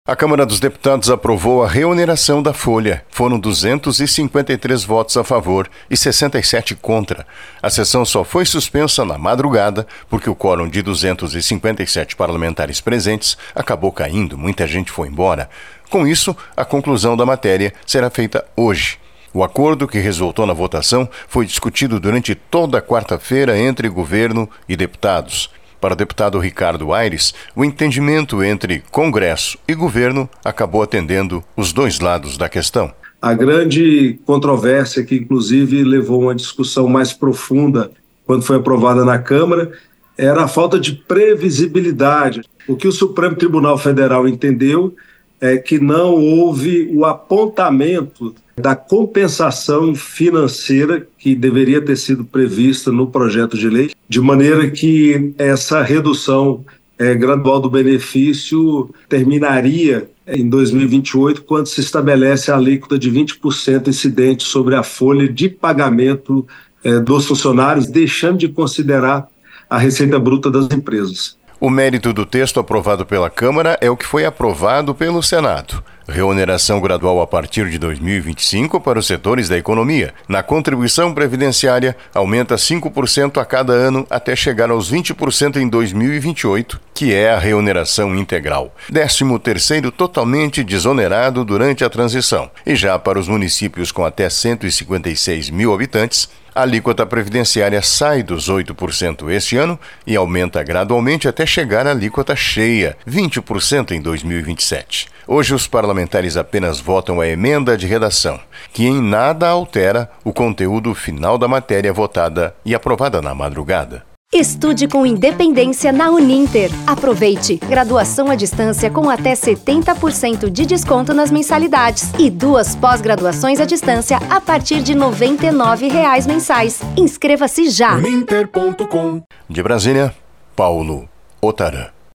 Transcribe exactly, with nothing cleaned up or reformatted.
A Câmara dos Deputados aprovou a reoneração da folha. Foram duzentos e cinquenta e três votos a favor e sessenta e sete contra. A sessão só foi suspensa na madrugada porque o quórum de duzentos e cinquenta e sete parlamentares presentes acabou caindo, muita gente foi embora. Com isso, a conclusão da matéria será feita hoje. O acordo que resultou na votação foi discutido durante toda a quarta-feira entre governo e deputados. Para o deputado Ricardo Aires, o entendimento entre Congresso e governo acabou atendendo os dois lados da questão. A grande controvérsia que, inclusive, levou a uma discussão mais profunda quando foi aprovada na Câmara era a falta de previsibilidade. O que o Supremo Tribunal Federal entendeu é que não houve o apontamento da compensação financeira que deveria ter sido prevista no projeto de lei, de maneira que essa redução é, gradual do benefício terminaria em dois mil e vinte e oito, quando se estabelece a alíquota de vinte por cento incidente sobre a folha de pagamento é, dos funcionários, deixando de considerar a receita bruta das empresas. O mérito do texto aprovado pela Câmara é o que foi aprovado pelo Senado. Reoneração gradual a partir de dois mil e vinte e cinco para os setores da economia. Na contribuição previdenciária, aumenta cinco por cento a cada ano até chegar aos vinte por cento em dois mil e vinte e oito, que é a reoneração integral. Décimo terceiro totalmente desonerado durante a transição. E já para os municípios com até cento e cinquenta e seis mil habitantes, a alíquota previdenciária sai dos oito por cento este ano e aumenta gradualmente até chegar à alíquota cheia, vinte por cento em dois mil e vinte e sete. Hoje os parlamentares apenas votam a emenda de redação, que em nada altera o conteúdo final da matéria votada e aprovada na madrugada. Estude com independência na Uninter. Aproveite! Graduação à distância com até setenta por cento de desconto nas mensalidades e duas pós-graduações à distância a partir de noventa e nove reais mensais. Inscreva-se já! Uninter ponto com. De Brasília, Paulo Otarã.